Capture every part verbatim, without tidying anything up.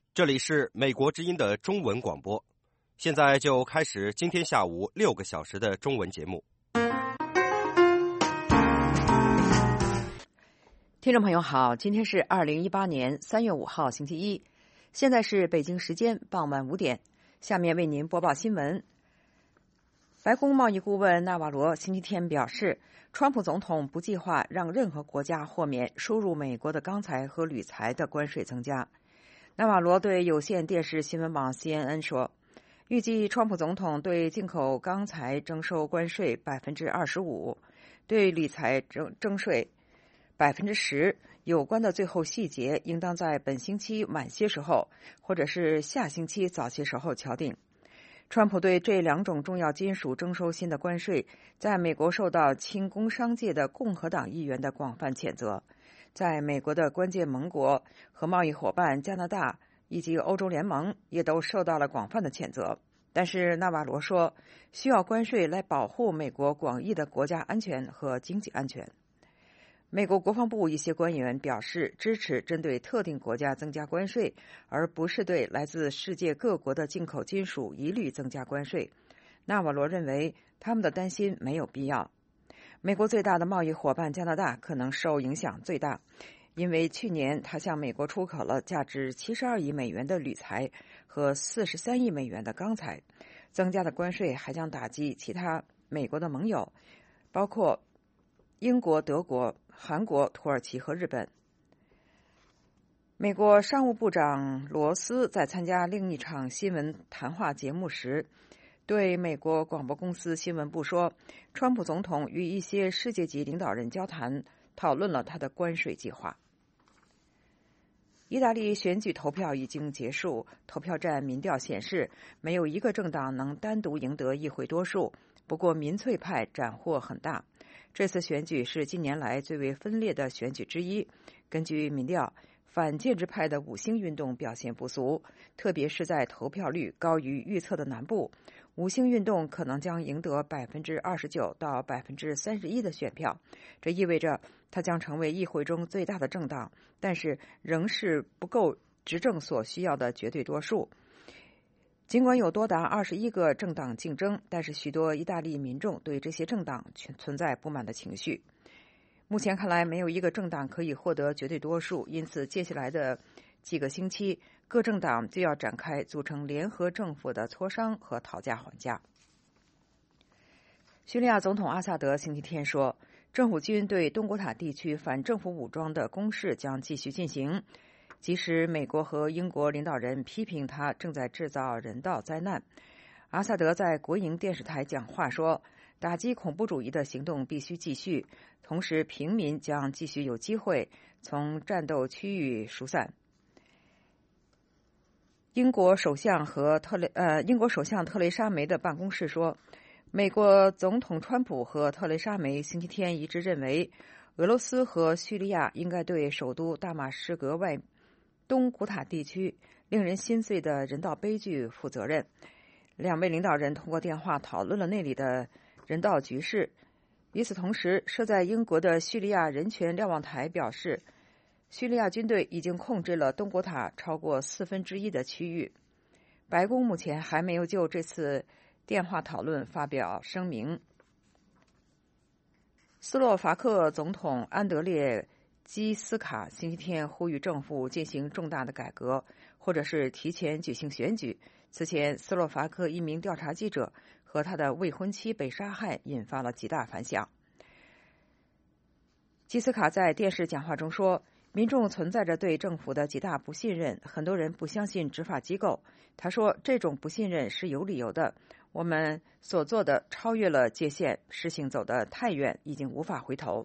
这里是美国之音的中文广播，现在就开始今天下午六个小时的中文节目。 听众朋友好，今天是二零一八年三月五号星期一，现在是北京时间傍晚五点，下面为您播报新闻。白宫贸易顾问纳瓦罗星期天表示，川普总统不计划让任何国家豁免输入美国的钢材和铝材的关税增加。纳瓦罗对有线电视新闻网 C N N 说，预计川普总统对进口钢材征收关税 百分之二十五， 对铝材征征税 百分之十， 有关的最后细节应当在本星期晚些时候或者是下星期早些时候敲定。川普对这两种重要金属征收新的关税，在美国受到亲工商界的共和党议员的广泛谴责，在美国的关键盟国和贸易伙伴加拿大以及欧洲联盟也都受到了广泛的谴责。但是纳瓦罗说，需要关税来保护美国广义的国家安全和经济安全。美国国防部一些官员表示支持针对特定国家增加关税，而不是对来自世界各国的进口金属一律增加关税。纳瓦罗认为他们的担心没有必要。美国最大的贸易伙伴加拿大可能受影响最大，因为去年他向美国出口了价值七十二亿美元的铝材和四十三亿美元的钢材。增加的关税还将打击其他美国的盟友，包括英国、德国、韩国、土耳其和日本。美国商务部长罗斯在参加另一场新闻谈话节目时，对美国广播公司新闻部说，川普总统与一些世界级领导人交谈，讨论了他的关税计划。意大利选举投票已经结束，投票站民调显示，没有一个政党能单独赢得议会多数，不过民粹派斩获很大。这次选举是近年来最为分裂的选举之一。根据民调，反建制派的五星运动表现不俗，特别是在投票率高于预测的南部，五星运动可能将赢得 百分之二十九 到 百分之三十一 的选票，这意味着它将成为议会中最大的政党，但是仍是不够执政所需要的绝对多数。尽管有多达二十一个政党竞争，但是许多意大利民众对这些政党存在不满的情绪。目前看来，没有一个政党可以获得绝对多数，因此接下来的几个星期，各政党就要展开组成联合政府的磋商和讨价还价。叙利亚总统阿萨德星期天说，政府军对东古塔地区反政府武装的攻势将继续进行，即使美国和英国领导人批评他正在制造人道灾难。阿萨德在国营电视台讲话说，打击恐怖主义的行动必须继续，同时平民将继续有机会从战斗区域疏散。英国首相和特雷呃，英国首相特蕾莎梅的办公室说，美国总统川普和特蕾莎梅星期天一致认为，俄罗斯和叙利亚应该对首都大马士革外东古塔地区令人心碎的人道悲剧负责任。两位领导人通过电话讨论了那里的人道局势。与此同时，设在英国的叙利亚人权瞭望台表示，叙利亚军队已经控制了东古塔超过四分之一的区域。白宫目前还没有就这次电话讨论发表声明。斯洛伐克总统安德烈基斯卡星期天呼吁政府进行重大的改革，或者是提前举行选举。此前，斯洛伐克一名调查记者和他的未婚妻被杀害，引发了极大反响。基斯卡在电视讲话中说，民众存在着对政府的极大不信任，很多人不相信执法机构。他说，这种不信任是有理由的，我们所做的超越了界限，事情走得太远，已经无法回头。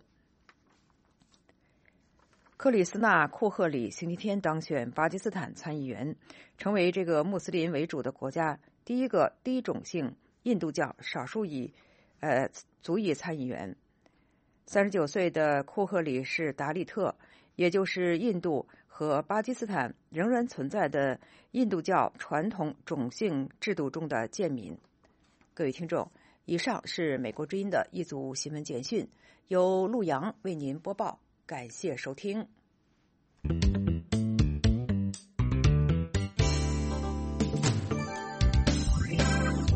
克里斯纳·库赫里星期天当选巴基斯坦参议员，成为这个穆斯林为主的国家第一个低种姓印度教少数裔呃族裔参议员。三十九岁的库赫里是达利特，也就是印度和巴基斯坦仍然存在的印度教传统种姓制度中的贱民。各位听众，以上是美国之音的一组新闻简讯，由陆阳为您播报。感谢收听。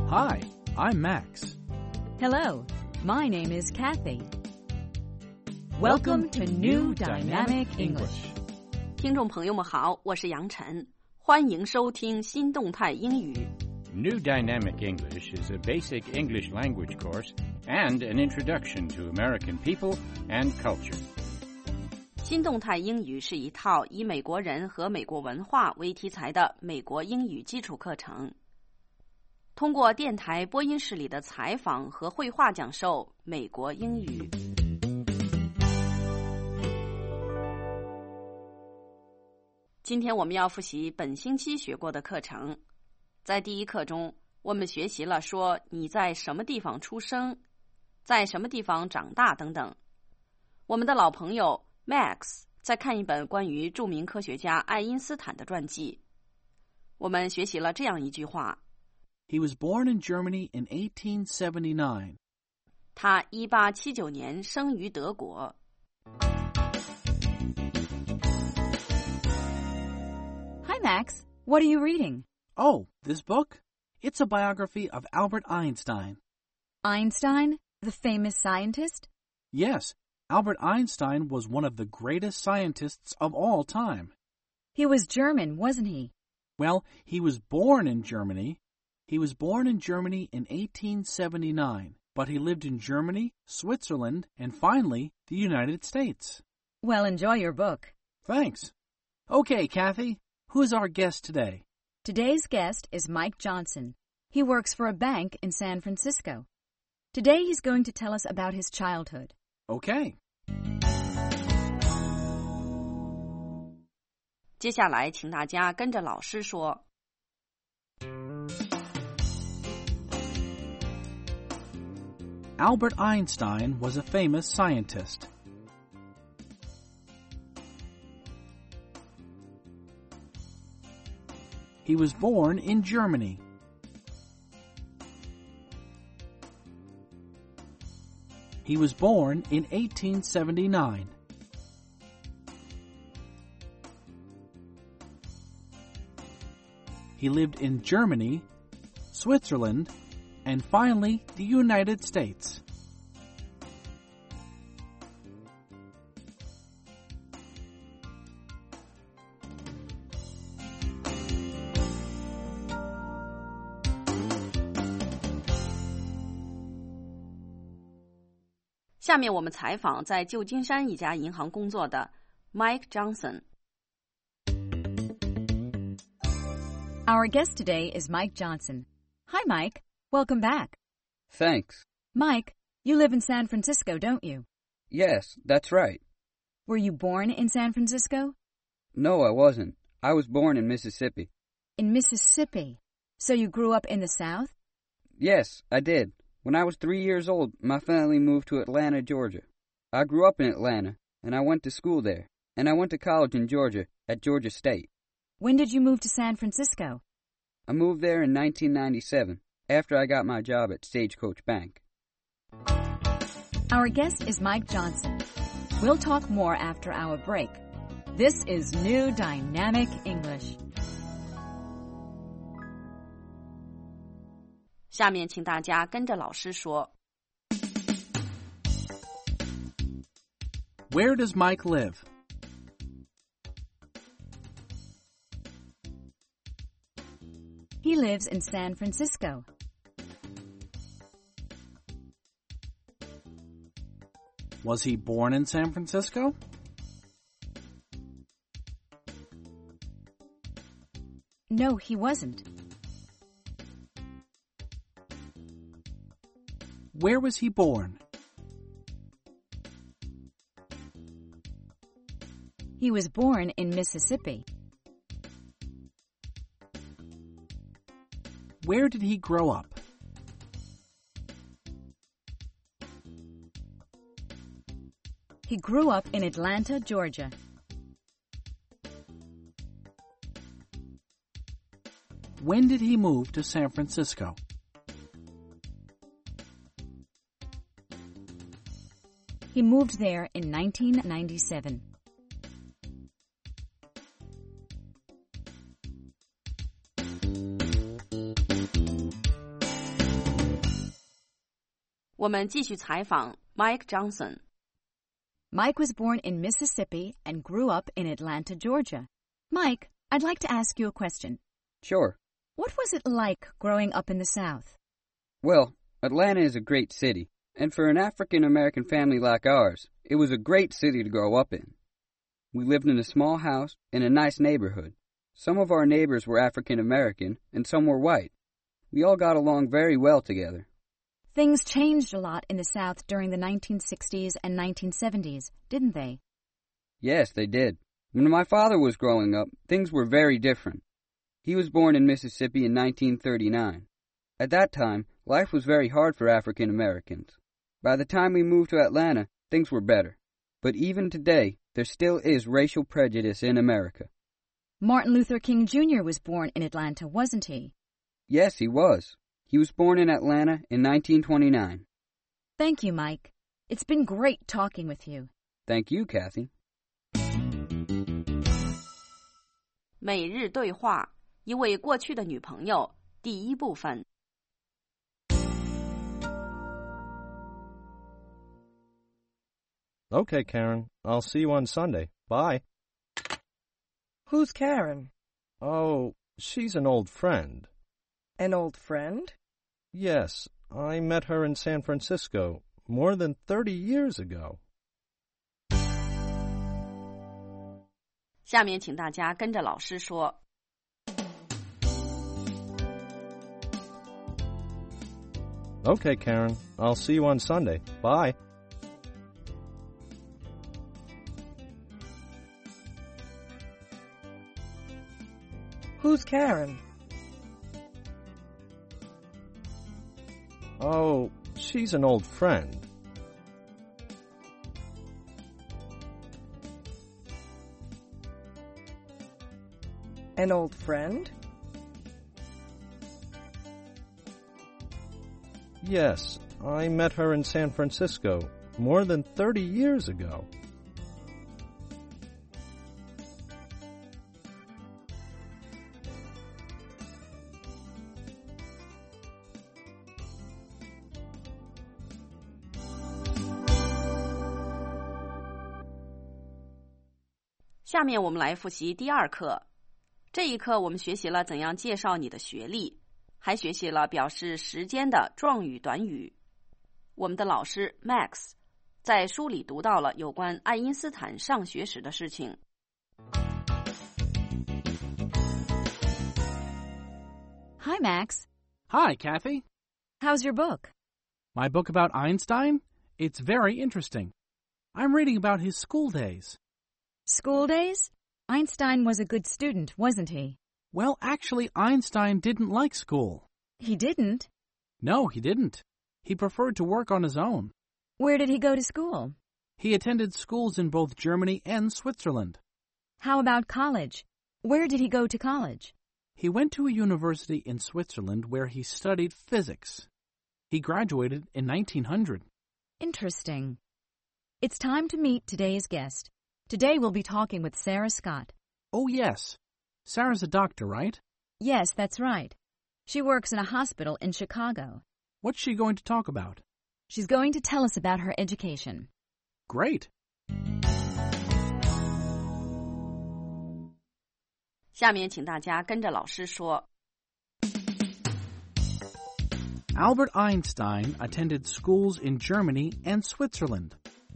Hi, I'm Max. Hello, my name is Kathy. Welcome to New Dynamic English. 听众朋友们好，我是杨晨，欢迎收听新动态英语。 New Dynamic English is a basic English language course and an introduction to American people and culture. 新动态英语是一套以美国人和美国文化为题材的美国英语基础课程，通过电台播音室里的采访和绘画讲授美国英语。今天我们要复习本星期学过的课程。在第一课中，我们学习了说你在什么地方出生，在什么地方长大等等。我们的老朋友 Max 在看一本关于著名科学家爱因斯坦的传记。我们学习了这样一句话 He was born in Germany in eighteen seventy-nine. 他一八七九年生于德国。 Hi, Max. What are you reading? Oh, this book? It's a biography of Albert Einstein. Einstein, the famous scientist? Yes, Albert Einstein was one of the greatest scientists of all time. He was German, wasn't he? Well, he was born in Germany. He was born in Germany in eighteen seventy-nine, but he lived in Germany, Switzerland, and finally, the United States. Well, enjoy your book. Thanks. Okay, Kathy, who's our guest today? Today's guest is Mike Johnson. He works for a bank in San Francisco. Today he's going to tell us about his childhood. Okay. 接下来请大家跟着老师说。 Albert Einstein was a famous scientist. He was born in Germany. He was born in eighteen seventy-nine. He lived in Germany, Switzerland, and finally the United States. 下面我们采访在旧金山一家银行工作的 Mike Johnson. Our guest today is Mike Johnson. Hi, Mike. Welcome back. Thanks. Mike, you live in San Francisco, don't you? Yes, that's right. Were you born in San Francisco? No, I wasn't. I was born in Mississippi. In Mississippi. So you grew up in the South? Yes, I did. When I was three years old, my family moved to Atlanta, Georgia. I grew up in Atlanta, and I went to school there, and I went to college in Georgia at Georgia State. When did you move to San Francisco? I moved there in nineteen ninety-seven, after I got my job at Stagecoach Bank. Our guest is Mike Johnson. We'll talk more after our break. This is New Dynamic English. 下面请大家跟着老师说。 Where does Mike live? He lives in San Francisco. Was he born in San Francisco? No, he wasn't. Where was he born? He was born in Mississippi. Where did he grow up? He grew up in Atlanta, Georgia. When did he move to San Francisco? He moved there in nineteen ninety-seven. 我们继续采访 Mike Johnson。 Mike was born in Mississippi and grew up in Atlanta, Georgia. Mike, I'd like to ask you a question. Sure. What was it like growing up in the South? Well, Atlanta is a great city, and for an African-American family like ours, it was a great city to grow up in. We lived in a small house in a nice neighborhood. Some of our neighbors were African-American, and some were white. We all got along very well together. Things changed a lot in the South during the nineteen sixties and nineteen seventies, didn't they? Yes, they did. When my father was growing up, things were very different. He was born in Mississippi in nineteen thirty-nine. At that time, life was very hard for African Americans. By the time we moved to Atlanta, things were better. But even today, there still is racial prejudice in America. Martin Luther King Junior was born in Atlanta, wasn't he? Yes, he was. He was born in Atlanta in nineteen twenty-nine. Thank you, Mike. It's been great talking with you. Thank you, Kathy. 每日对话，一位过去的女朋友，第一部分。 Okay, Karen. I'll see you on Sunday. Bye. Who's Karen? Oh, she's an old friend. An old friend? Yes, I met her in San Francisco more than thirty years ago. 下面请大家跟着老师说。 Okay, Karen. I'll see you on Sunday. Bye. Who's Karen? Oh, she's an old friend. An old friend? Yes, I met her in San Francisco more than thirty years ago. .下面我们来复习第二课。这一课我们学习了怎样介绍你的学历，还学习了表示时间的状语短语。我们的老师 Max 在书里读到了有关爱因斯坦上学时的事情。 Hi, Max. Hi, Kathy. How's your book? My book about Einstein? It's very interesting. I'm reading about his school days. School days? Einstein was a good student, wasn't he? Well, actually, Einstein didn't like school. He didn't? No, he didn't. He preferred to work on his own. Where did he go to school? He attended schools in both Germany and Switzerland. How about college? Where did he go to college? He went to a university in Switzerland where he studied physics. He graduated in nineteen hundred. Interesting. It's time to meet today's guest. Today we'll be talking with Sarah Scott. Oh, yes. Sarah's a doctor, right? Yes, that's right. She works in a hospital in Chicago. What's she going to talk about? She's going to tell us about her education. Great. 下面请大家跟着老师说。 Albert Einstein attended schools in Germany and Switzerland.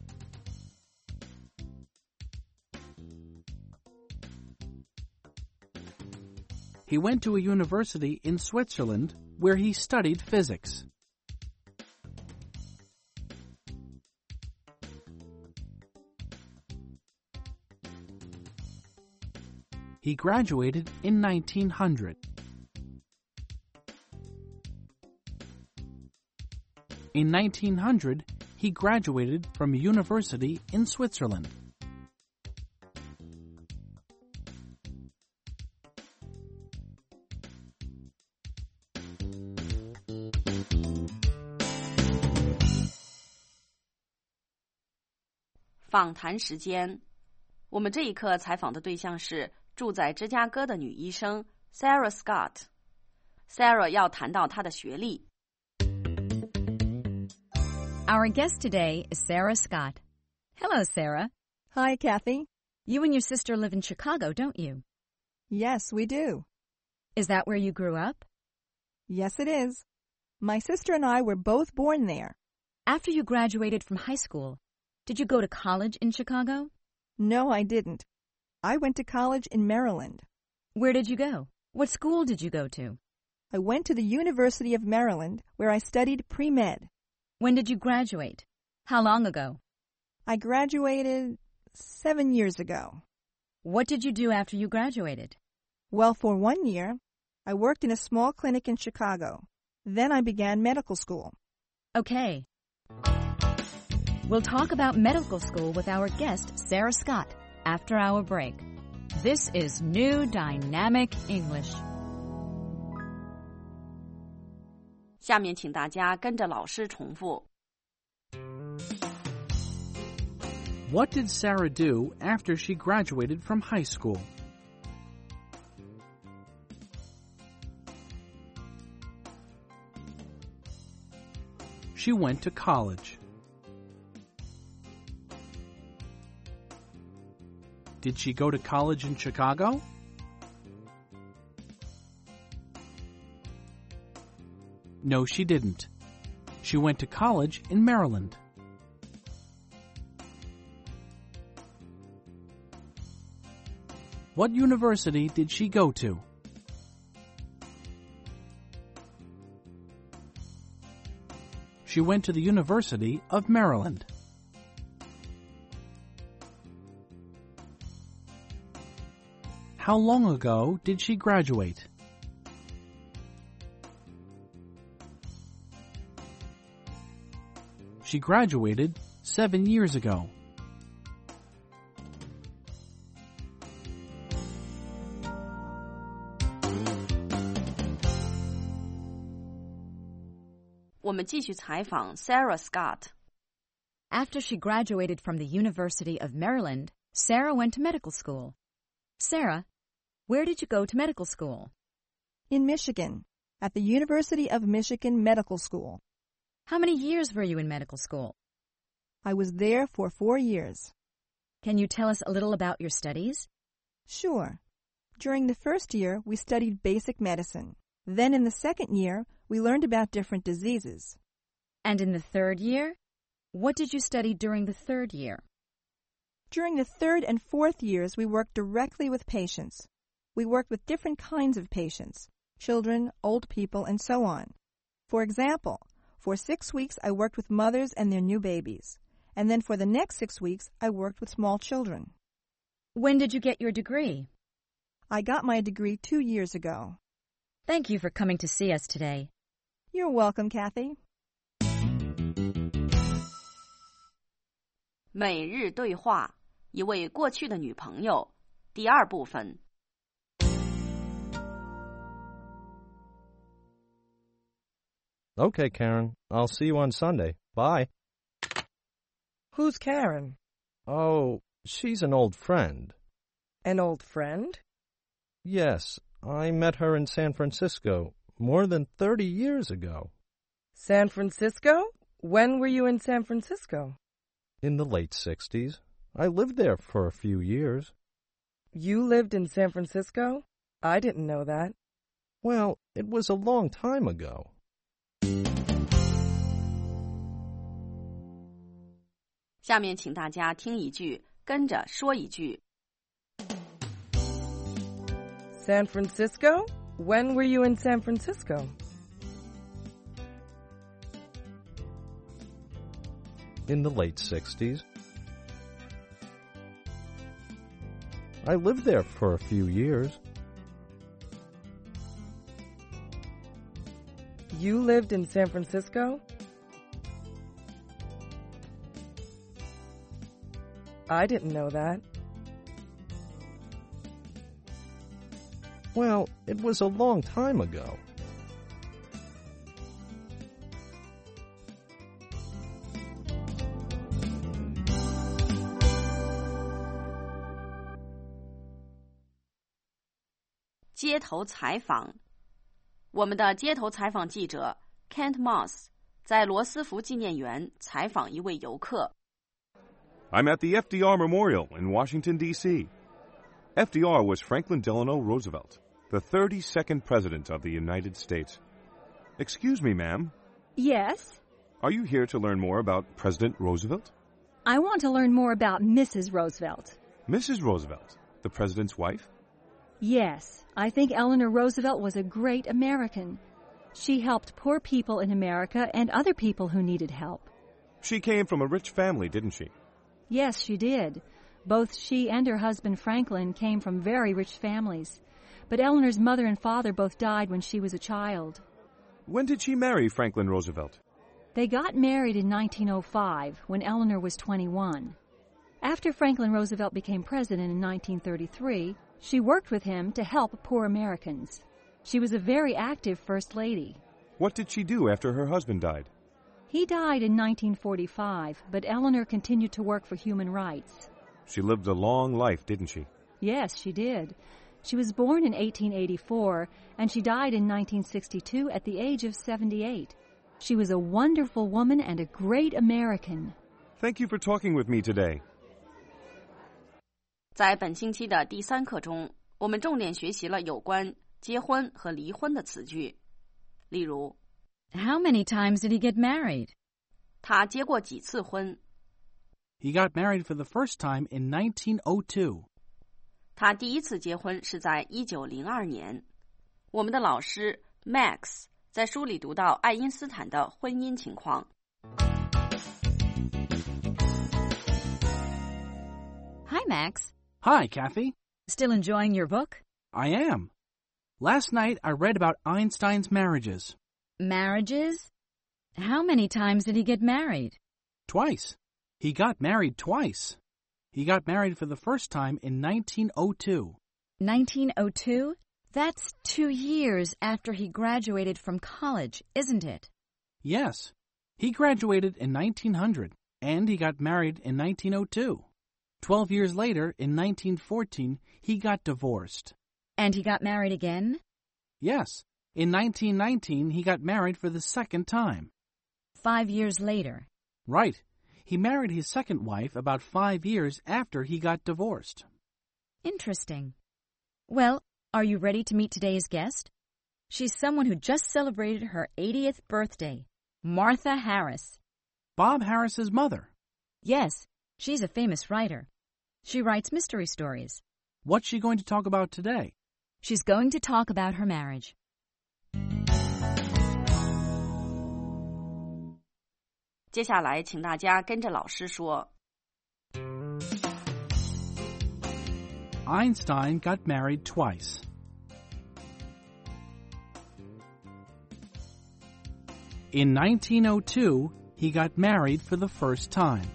He went to a university in Switzerland where he studied physics. He graduated in nineteen hundred. In nineteen hundred, he graduated from a university in Switzerland. .访谈时间，我们这一课采访的对象是住在芝加哥的女医生 Sarah Scott。Sarah 要谈到她的学历。 Our guest today is Sarah Scott. Hello, Sarah. Hi, Kathy. You and your sister live in Chicago, don't you? Yes, we do. Is that where you grew up? Yes, it is. My sister and I were both born there. After you graduated from high school, did you go to college in Chicago? No, I didn't. I went to college in Maryland. Where did you go? What school did you go to? I went to the University of Maryland, where I studied pre-med. When did you graduate? How long ago? I graduated seven years ago. What did you do after you graduated? Well, for one year, I worked in a small clinic in Chicago. Then I began medical school. Okay. We'll talk about medical school with our guest, Sarah Scott, after our break. This is New Dynamic English. 下面请大家跟着老师重复。 What did Sarah do after she graduated from high school? She went to college. Did she go to college in Chicago? No, she didn't. She went to college in Maryland. What university did she go to? She went to the University of Maryland. How long ago did she graduate? She graduated seven years ago. Sarah 我们继续采访 Sarah Scott. After she graduated from the University of Maryland, Sarah went to medical school. Sarah, where did you go to medical school? In Michigan, at the University of Michigan Medical School. How many years were you in medical school? I was there for four years. Can you tell us a little about your studies? Sure. During the first year, we studied basic medicine. Then in the second year, we learned about different diseases. And in the third year? What did you study during the third year? During the third and fourth years, we worked directly with patients. We worked with different kinds of patients, children, old people, and so on. For example, for six weeks, I worked with mothers and their new babies. And then for the next six weeks, I worked with small children. When did you get your degree? I got my degree two years ago. Thank you for coming to see us today. You're welcome, Kathy. 每日对话，一位过去的女朋友，第二部分。 Okay, Karen. I'll see you on Sunday. Bye. Who's Karen? Oh, she's an old friend. An old friend? Yes, I met her in San Francisco more than thirty years ago. San Francisco? When were you in San Francisco? In the late sixties. I lived there for a few years. You lived in San Francisco? I didn't know that. Well, it was a long time ago. 下面请大家听一句，跟着说一句。 San Francisco? When were you in San Francisco? In the late sixties. I lived there for a few years. You lived in San Francisco? I didn't know that. Well, it was a long time ago. 街头采访，我们的街头采访记者 Kent Moss 在罗斯福纪念园采访一位游客。 I'm at the F D R Memorial in Washington, D C F D R was Franklin Delano Roosevelt, the thirty-second President of the United States. Excuse me, ma'am. Yes? Are you here to learn more about President Roosevelt? I want to learn more about Missus Roosevelt. Missus Roosevelt, the President's wife? Yes, I think Eleanor Roosevelt was a great American. She helped poor people in America and other people who needed help. She came from a rich family, didn't she? Yes, she did. Both she and her husband Franklin came from very rich families. But Eleanor's mother and father both died when she was a child. When did she marry Franklin Roosevelt? They got married in nineteen oh five, when Eleanor was twenty-one. After Franklin Roosevelt became president in nineteen thirty-three, she worked with him to help poor Americans. She was a very active First Lady. What did she do after her husband died? He died in nineteen forty-five, but Eleanor continued to work for human rights. She lived a long life, didn't she? Yes, she did. She was born in eighteen eighty-four, and she died in nineteen sixty-two at the age of seventy-eight. She was a wonderful woman and a great American. Thank you for talking with me today. 在本星期的第三课中，我们重点学习了有关结婚和离婚的词句。例如 How many times did he get married? 他结过几次婚？ He got married for the first time in nineteen oh two. 他第一次结婚是在一九零二年。我们的老师 Max 在书里读到爱因斯坦的婚姻情况。 Hi, Max. Hi, Kathy. Still enjoying your book? I am. Last night I read about Einstein's marriages. Marriages? How many times did he get married? Twice. He got married twice. He got married for the first time in nineteen oh two. nineteen oh two? That's two years after he graduated from college, isn't it? Yes. He graduated in nineteen hundred, and he got married in nineteen oh two. Twelve years later, in nineteen fourteen, he got divorced. And he got married again? Yes. In nineteen nineteen, he got married for the second time. Five years later. Right. He married his second wife about five years after he got divorced. Interesting. Well, are you ready to meet today's guest? She's someone who just celebrated her eightieth birthday, Martha Harris. Bob Harris's mother. Yes, she's a famous writer. She writes mystery stories. What's she going to talk about today? She's going to talk about her marriage. "接下来请大家跟着老师说 Einstein got married twice. In nineteen oh two, he got married for the first time.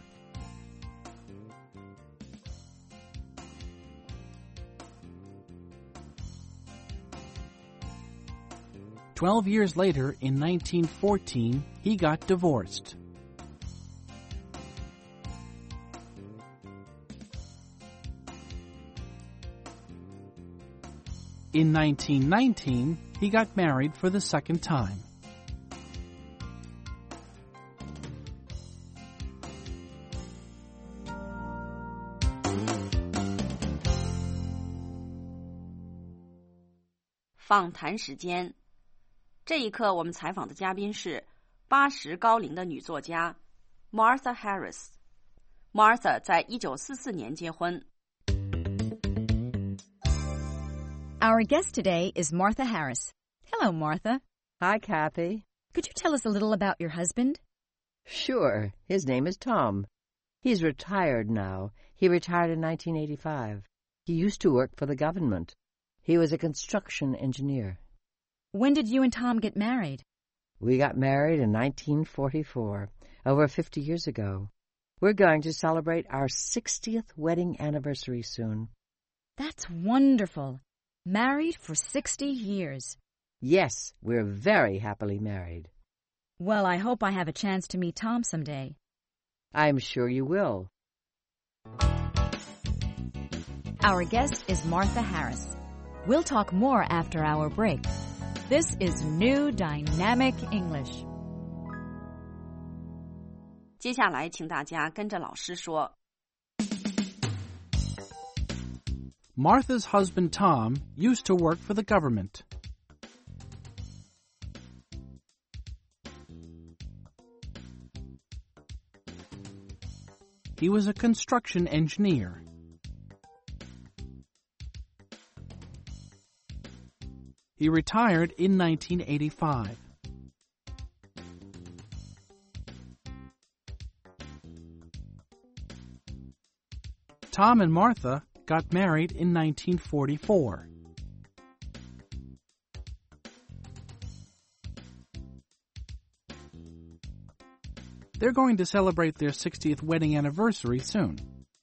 Twelve years later, in nineteen fourteen, he got divorced. In nineteen nineteen, he got married for the second time. "访谈时间。这一刻，我们采访的嘉宾是八十高龄的女作家 Martha Harris。Martha 在一九四四年结婚。 Our guest today is Martha Harris. Hello, Martha. Hi, Kathy. Could you tell us a little about your husband? Sure. His name is Tom. He's retired now. He retired in nineteen eighty-five. He used to work for the government. He was a construction engineer. When did you and Tom get married? We got married in nineteen forty-four, over fifty years ago. We're going to celebrate our sixtieth wedding anniversary soon. That's wonderful. Married for sixty years. Yes, we're very happily married. Well, I hope I have a chance to meet Tom someday. I'm sure you will. Our guest is Martha Harris. We'll talk more after our break. This is New Dynamic English. 接下来，请大家跟着老师说。 Martha's husband Tom used to work for the government. He was a construction engineer. He retired in nineteen eighty-five. Tom and Martha got married in nineteen forty-four. They're going to celebrate their sixtieth wedding anniversary soon.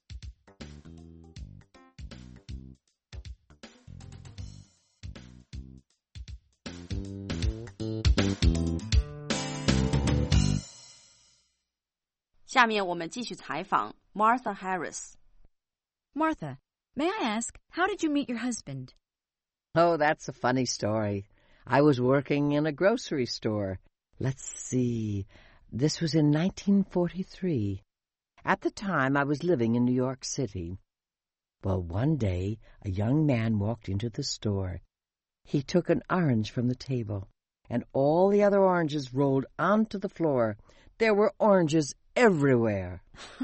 "下面我们继续采访 Martha Harris. Martha, may I ask, how did you meet your husband? Oh, that's a funny story. I was working in a grocery store. Let's see. This was in nineteen forty-three. At the time, I was living in New York City. Well, one day, a young man walked into the store. He took an orange from the table, and all the other oranges rolled onto the floor. There were oranges everywhere.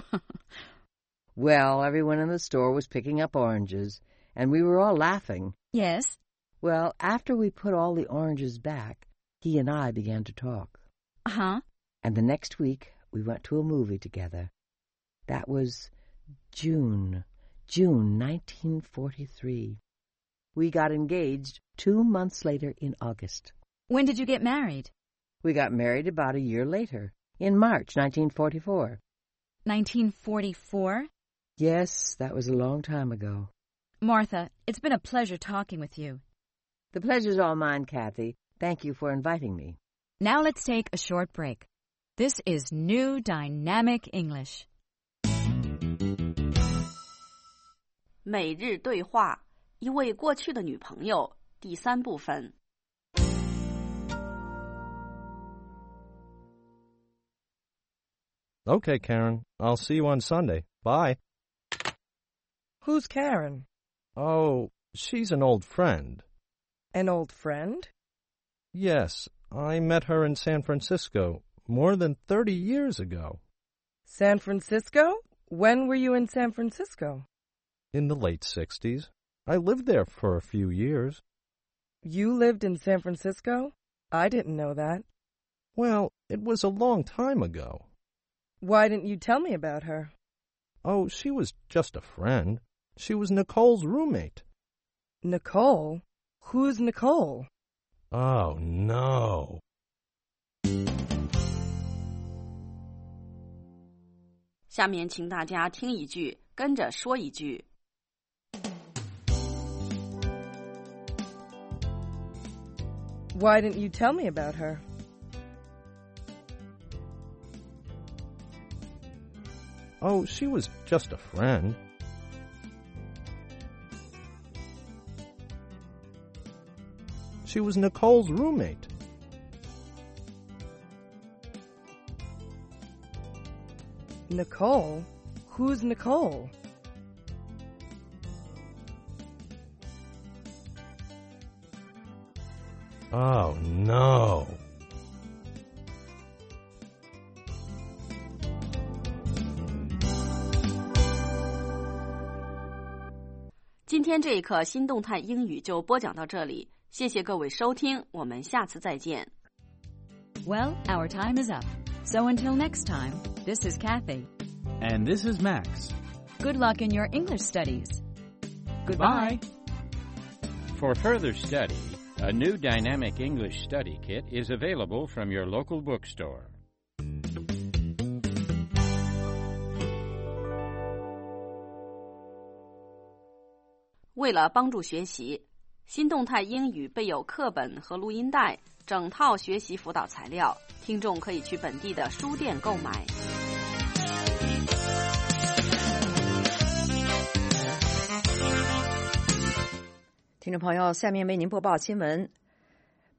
Well, everyone in the store was picking up oranges, and we were all laughing. Yes? Well, after we put all the oranges back, he and I began to talk. Uh-huh. And the next week, we went to a movie together. That was June, June nineteen forty-three. We got engaged two months later in August. When did you get married? We got married about a year later, in March nineteen forty-four. nineteen forty-four? Yes, that was a long time ago. Martha, it's been a pleasure talking with you. The pleasure's all mine, Kathy. Thank you for inviting me. Now let's take a short break. This is New Dynamic English. 每日对话，一位过去的女朋友，第三部分。 Okay, Karen. I'll see you on Sunday. Bye. Who's Karen? Oh, she's an old friend. An old friend? Yes, I met her in San Francisco more than thirty years ago. San Francisco? When were you in San Francisco? In the late sixties. I lived there for a few years. You lived in San Francisco? I didn't know that. Well, it was a long time ago. Why didn't you tell me about her? Oh, she was just a friend. She was Nicole's roommate. Nicole? Who's Nicole? Oh, no. 下面请大家听一句，跟着说一句。 Why didn't you tell me about her? Oh, she was just a friend. She was Nicole's roommate. Nicole? Who's Nicole? Oh, no. 今天这一课新动态英语就播讲到这里，谢谢各位收听，我们下次再见。 Well, our time is up. So until next time, this is Kathy. And this is Max. Good luck in your English studies. Goodbye. For further study, a new Dynamic English Study Kit is available from your local bookstore. 为了帮助学习，新动态英语备有课本和录音带，整套学习辅导材料，听众可以去本地的书店购买。 听众朋友，下面为您播报新闻。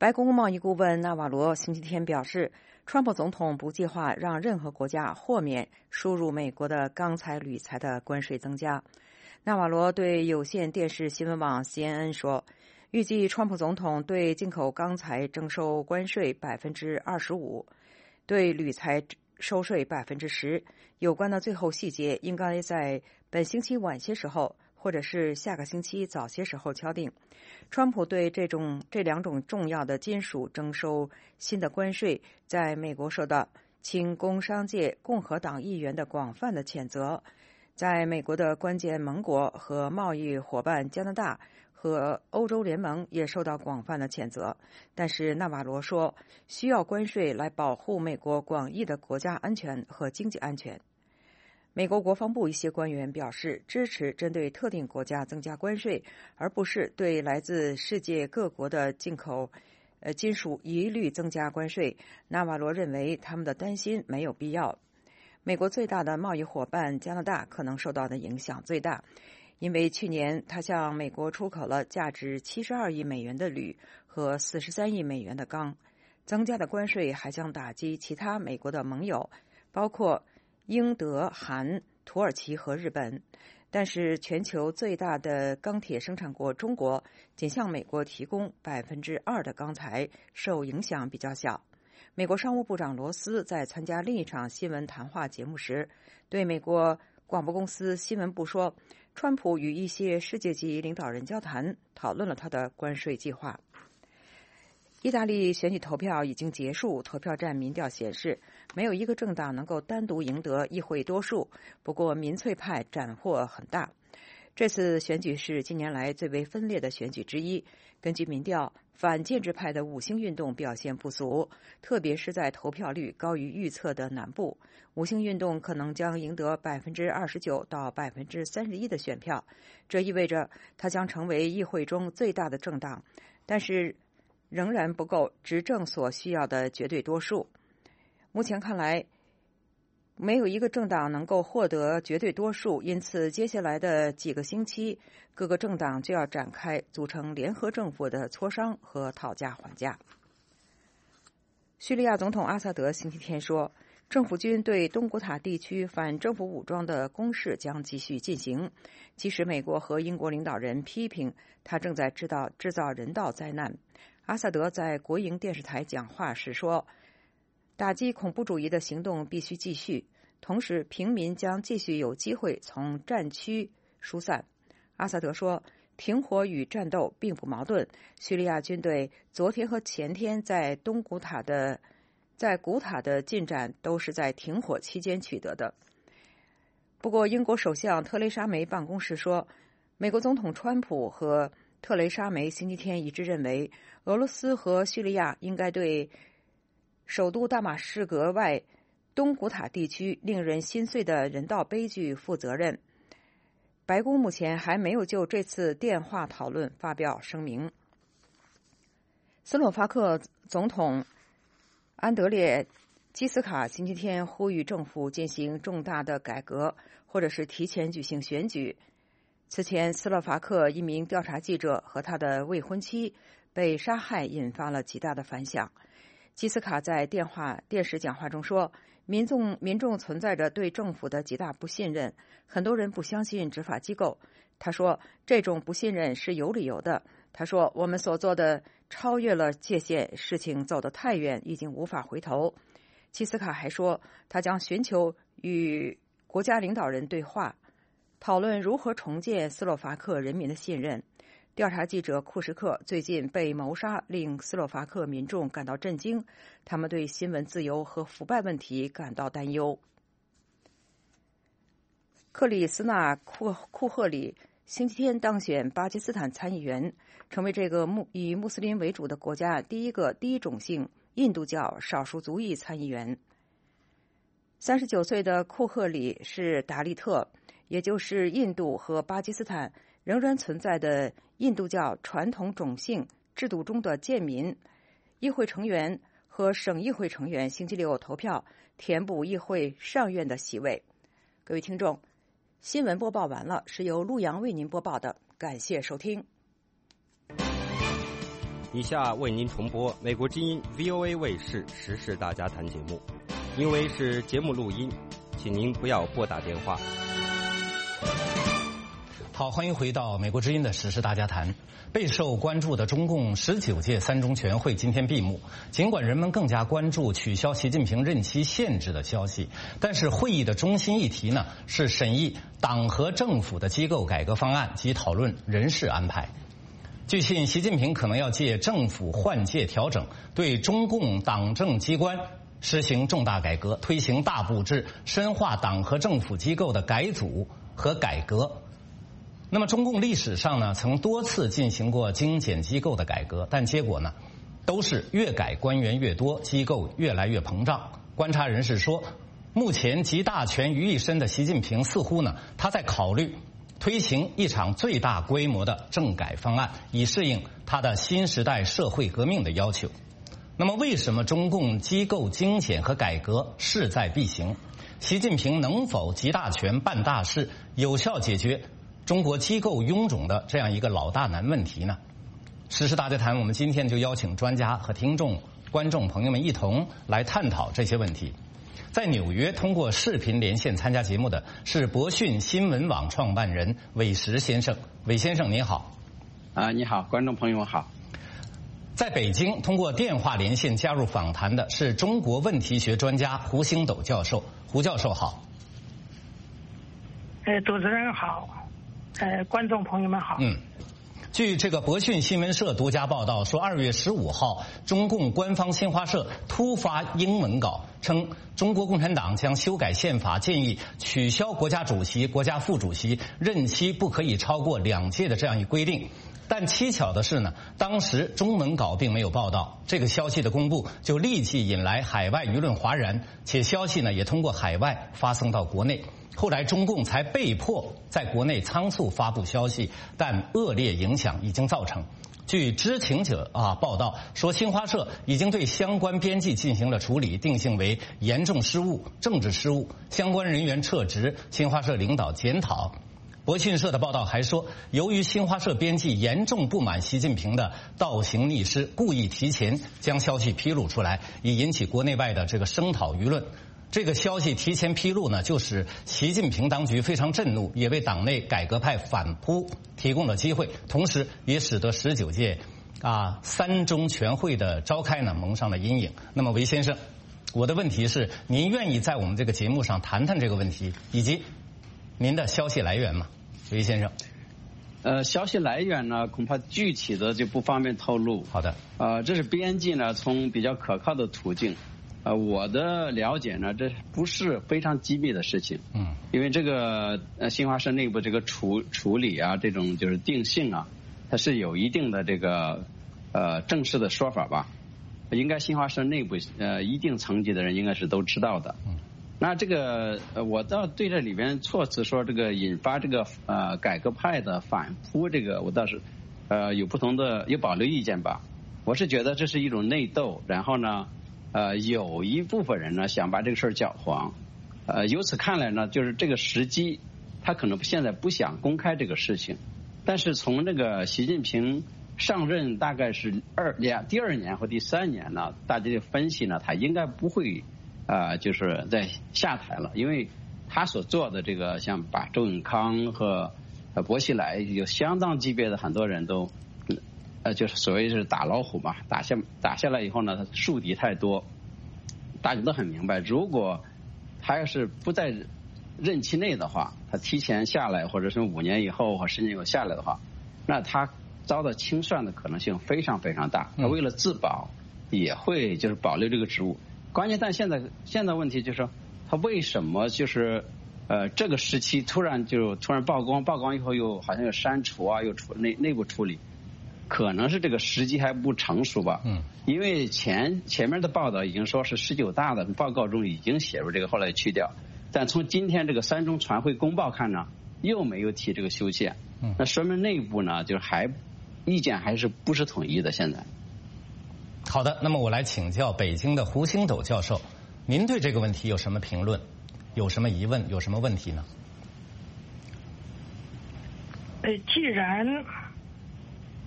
白宫贸易顾问纳瓦罗星期天表示，川普总统不计划让任何国家豁免输入美国的钢材、铝材的关税增加。纳瓦罗对有线电视新闻网 C N N 说，预计川普总统对进口钢材征收关税百分之二十五，对铝材收税百分之十。有关的最后细节应该在本星期晚些时候，或者是下个星期早些时候敲定。川普对这种这两种重要的金属征收新的关税，在美国受到亲工商界共和党议员的广泛的谴责。在美国的关键盟国和贸易伙伴加拿大和欧洲联盟也受到广泛的谴责。但是纳瓦罗说，需要关税来保护美国广义的国家安全和经济安全。美国国防部一些官员表示支持针对特定国家增加关税，而不是对来自世界各国的进口呃金属一律增加关税。纳瓦罗认为他们的担心没有必要。美国最大的贸易伙伴加拿大可能受到的影响最大，因为去年他向美国出口了价值七十二亿美元的铝和四十三亿美元的钢。增加的关税还将打击其他美国的盟友，包括英、德、韩、土耳其和日本。但是全球最大的钢铁生产国中国仅向美国提供百分之二的钢材，受影响比较小。美国商务部长罗斯在参加另一场新闻谈话节目时，对美国广播公司新闻部说，川普与一些世界级领导人交谈，讨论了他的关税计划。意大利选举投票已经结束，投票站民调显示，没有一个政党能够单独赢得议会多数，不过民粹派斩获很大。这次选举是近年来最为分裂的选举之一。根据民调，反建制派的五星运动表现不俗，特别是在投票率高于预测的南部。五星运动可能将赢得百分之二十九到百分之三十一的选票，这意味着它将成为议会中最大的政党，但是仍然不够执政所需要的绝对多数。目前看来，没有一个政党能够获得绝对多数，因此接下来的几个星期，各个政党就要展开组成联合政府的磋商和讨价还价。叙利亚总统阿萨德星期天说，政府军对东古塔地区反政府武装的攻势将继续进行，即使美国和英国领导人批评他正在制造制造人道灾难。阿萨德在国营电视台讲话时说，打击恐怖主义的行动必须继续，同时平民将继续有机会从战区疏散。阿萨德说，停火与战斗并不矛盾，叙利亚军队昨天和前天在东古塔的在古塔的进展都是在停火期间取得的。不过英国首相特蕾莎梅办公室说，美国总统川普和特蕾莎梅星期天一致认为，俄罗斯和叙利亚应该对首都大马士革外东古塔地区令人心碎的人道悲剧负责任。白宫目前还没有就这次电话讨论发表声明。斯洛伐克总统安德烈·基斯卡星期天呼吁政府进行重大的改革，或者是提前举行选举。此前，斯洛伐克一名调查记者和他的未婚妻被杀害，引发了极大的反响。基斯卡在电话电视讲话中说，民众民众存在着对政府的极大不信任，很多人不相信执法机构。他说，这种不信任是有理由的。他说，我们所做的超越了界限，事情走得太远，已经无法回头。基斯卡还说，他将寻求与国家领导人对话，讨论如何重建斯洛伐克人民的信任。调查记者库什克最近被谋杀，令斯洛伐克民众感到震惊，他们对新闻自由和腐败问题感到担忧。克里斯纳库库赫里星期天当选巴基斯坦参议员，成为这个穆以穆斯林为主的国家第一个低种姓印度教少数族裔参议员。三十九岁的库赫里是达利特，也就是印度和巴基斯坦仍然存在的印度教传统种姓制度中的贱民。议会成员和省议会成员星期六投票填补议会上院的席位。各位听众，新闻播报完了，是由陆阳为您播报的，感谢收听。 以下为您重播美国之音 V O A 卫视时事大家谈节目，因为是节目录音，请您不要拨打电话。 好，欢迎回到美国之音的时事大家谈。备受关注的中共十九届三中全会今天闭幕。尽管人们更加关注取消习近平任期限制的消息，但是会议的中心议题呢是审议党和政府的机构改革方案及讨论人事安排。据信，习近平可能要借政府换届调整，对中共党政机关实行重大改革，推行大部制，深化党和政府机构的改组和改革。那么中共历史上呢，曾多次进行过精简机构的改革，但结果呢，都是越改官员越多，机构越来越膨胀。观察人士说，目前集大权于一身的习近平似乎呢，他在考虑推行一场最大规模的政改方案，以适应他的新时代社会革命的要求。那么为什么中共机构精简和改革势在必行？习近平能否集大权办大事，有效解决中国机构臃肿的这样一个老大难问题呢？时事大家谈，我们今天就邀请专家和听众、观众朋友们一同来探讨这些问题。在纽约通过视频连线参加节目的是博讯新闻网创办人韦石先生。韦先生您好。 啊，你好，观众朋友们好。 在北京通过电话连线加入访谈的是中国问题学专家胡星斗教授。胡教授好。 呃，主持人好。呃，观众朋友们好。 嗯，据这个博讯新闻社独家报道说，二月十五号，中共官方新华社突发英文稿称，中国共产党将修改宪法，建议取消国家主席、国家副主席任期不可以超过两届的这样一规定。但蹊跷的是呢，当时中文稿并没有报道，这个消息的公布就立即引来海外舆论哗然，且消息呢也通过海外发送到国内。后来中共才被迫在国内仓促发布消息，但恶劣影响已经造成。据知情者啊报道说，新华社已经对相关编辑进行了处理，定性为严重失误、政治失误，相关人员撤职，新华社领导检讨。博讯社的报道还说，由于新华社编辑严重不满习近平的倒行逆施，故意提前将消息披露出来，以引起国内外的这个声讨舆论。这个消息提前披露呢，就使习近平当局非常震怒，也为党内改革派反扑提供了机会，同时也使得十九届啊三中全会的召开呢蒙上了阴影。那么韦先生，我的问题是，您愿意在我们这个节目上谈谈这个问题，以及您的消息来源吗？韦先生。 呃，消息来源呢，恐怕具体的就不方便透露。 好的。 呃，这是编辑呢从比较可靠的途径。呃，我的了解呢，这不是非常机密的事情。 嗯。 因为这个呃新华社内部这个处处理啊，这种就是定性啊，它是有一定的这个呃正式的说法吧。应该新华社内部呃一定层级的人应该是都知道的。 嗯。 那这个呃我倒对这里边措辞说这个引发这个呃改革派的反扑，这个我倒是呃有不同的有保留意见吧。我是觉得这是一种内斗，然后呢。呃，有一部分人呢想把这个事儿搅黄，呃，由此看来呢，就是这个时机，他可能现在不想公开这个事情，但是从这个习近平上任大概是二两第二年或第三年呢，大家的分析呢，他应该不会啊、呃，就是在下台了，因为他所做的这个像把周永康和呃薄熙来有相当级别的很多人都。呃，就是所谓是打老虎嘛，打下打下来以后呢，他树敌太多，大家都很明白，如果他要是不在任期内的话，他提前下来，或者是五年以后或十年以后下来的话，那他遭到清算的可能性非常非常大。他为了自保，也会就是保留这个职务。关键，但现在现在问题就是说，他为什么就是呃这个时期突然就突然曝光，曝光以后又好像又删除啊，又处内内部处理。可能是这个时机还不成熟吧， 嗯， 因为前前面的报道已经说是十九大的报告中已经写入这个，后来去掉，但从今天这个三中全会公报看呢，又没有提这个修宪， 嗯， 那说明内部呢就是还意见还是不是统一的。现在， 好的，那么我来请教北京的胡星斗教授，您对这个问题有什么评论？有什么疑问？有什么问题呢？ 呃，既然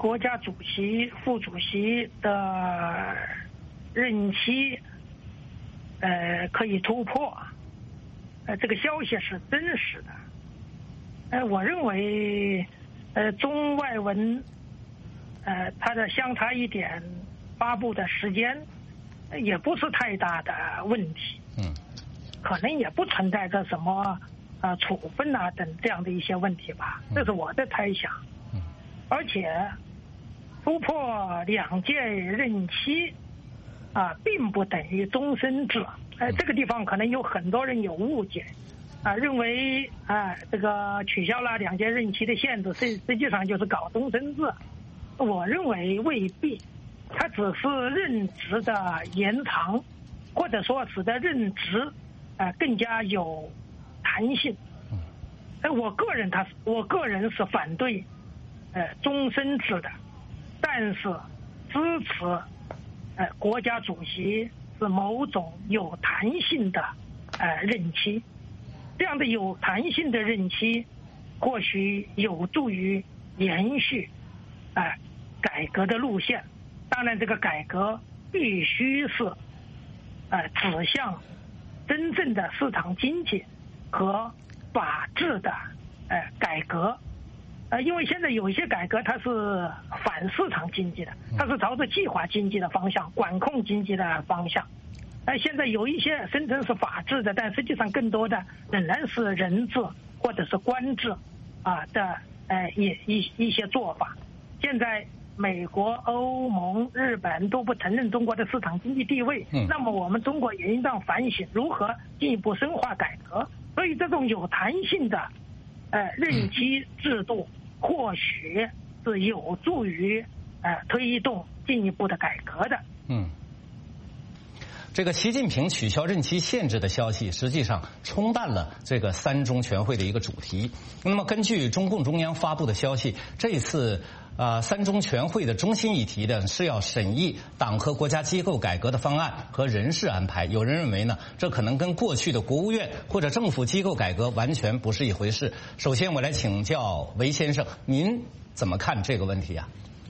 国家主席、副主席的任期，呃，可以突破，呃，这个消息是真实的。呃，我认为，呃，中外文，呃，它的相差一点发布的时间，也不是太大的问题。 嗯， 可能也不存在着什么呃处分啊等这样的一些问题吧，这是我的猜想。 嗯， 而且突破两届任期啊，并不等于终身制。呃，这个地方可能有很多人有误解。啊，认为啊，这个取消了两届任期的限制，实实际上就是搞终身制。我认为未必，它只是任职的延长，或者说使得任职呃更加有弹性。呃，我个人他我个人是反对呃终身制的，但是支持呃国家主席是某种有弹性的呃任期。这样的有弹性的任期，或许有助于延续，呃，改革的路线。当然，这个改革必须是，呃，指向真正的市场经济和法治的呃改革。呃，因为现在有一些改革它是反市场经济的，它是朝着计划经济的方向、管控经济的方向。呃，现在有一些声称是法治的，但实际上更多的仍然是人治或者是官治啊的呃一一一些做法。现在美国、欧盟、日本都不承认中国的市场经济地位， 嗯， 那么我们中国也应当反省如何进一步深化改革。所以这种有弹性的呃任期制度，或许是有助于呃推动进一步的改革的。 嗯。这个习近平取消任期限制的消息，实际上冲淡了这个三中全会的一个主题。那么，根据中共中央发布的消息，这次呃三中全会的中心议题呢是要审议党和国家机构改革的方案和人事安排。有人认为呢，这可能跟过去的国务院或者政府机构改革完全不是一回事。首先，我来请教韦先生，您怎么看这个问题啊？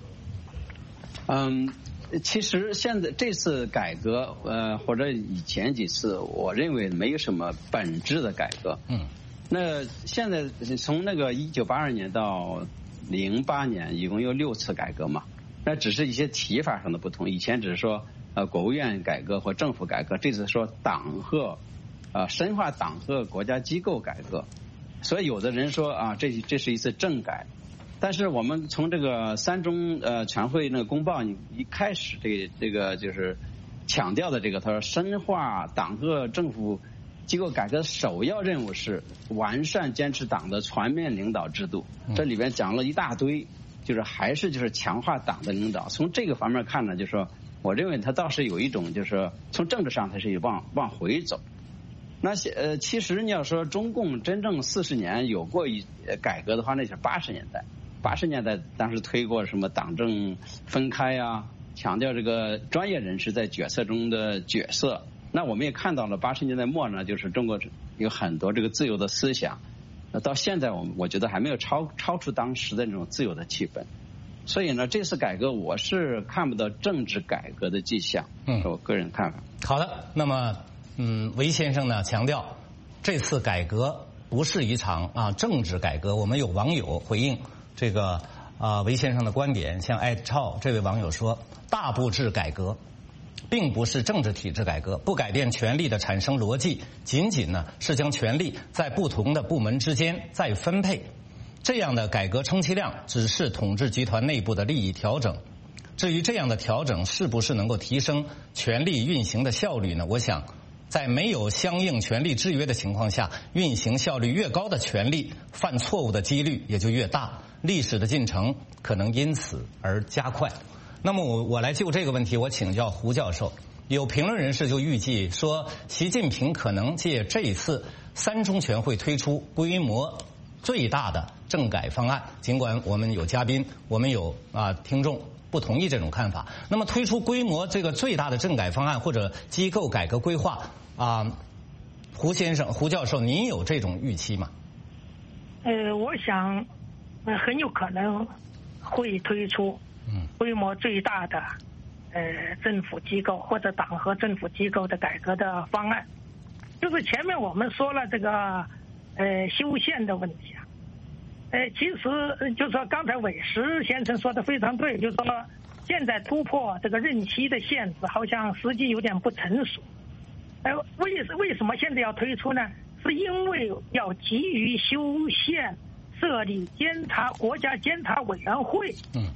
嗯。其实现在这次改革，呃，或者以前几次，我认为没有什么本质的改革。 嗯。 那现在从那个一九八二年到零八年，一共有六次改革嘛？那只是一些提法上的不同。以前只是说呃国务院改革或政府改革，这次说党和呃深化党和国家机构改革。所以有的人说啊，这这是一次政改。但是我们从这个三中呃全会那个公报一开始，这个这个就是强调的这个，他说深化党和政府机构改革的首要任务是完善坚持党的全面领导制度。这里边讲了一大堆，就是还是就是强化党的领导。从这个方面看呢，就是说我认为他倒是有一种就是从政治上他是往往回走。那呃其实你要说中共真正四十年有过一改革的话，那是八十年代。八十年代当时推过什么党政分开啊，强调这个专业人士在决策中的角色。那我们也看到了八十年代末呢，就是中国有很多这个自由的思想。那到现在我们我觉得还没有超超出当时的那种自由的气氛。所以呢，这次改革我是看不到政治改革的迹象。 嗯， 是我个人看法。 好的，那么嗯，韦先生呢强调这次改革不是一场啊政治改革。我们有网友回应这个啊、呃、韦先生的观点，像艾超这位网友说，大部制改革并不是政治体制改革，不改变权力的产生逻辑，仅仅呢是将权力在不同的部门之间再分配。这样的改革充其量只是统治集团内部的利益调整。至于这样的调整是不是能够提升权力运行的效率呢？我想在没有相应权力制约的情况下，运行效率越高的权力，犯错误的几率也就越大，历史的进程可能因此而加快。那么我我来就这个问题，我请教胡教授。有评论人士就预计说，习近平可能借这一次三中全会推出规模最大的政改方案。尽管我们有嘉宾，我们有啊听众不同意这种看法。那么推出规模这个最大的政改方案或者机构改革规划啊，胡先生、胡教授，您有这种预期吗？ 呃，我想，呃，很有可能会推出规模最大的呃政府机构或者党和政府机构的改革的方案。就是前面我们说了这个呃修宪的问题啊，呃其实就是说刚才韦石先生说的非常对，就是说现在突破这个任期的限制，好像实际有点不成熟。呃，为为什么现在要推出呢？是因为要急于修宪，设立监察国家监察委员会。 嗯。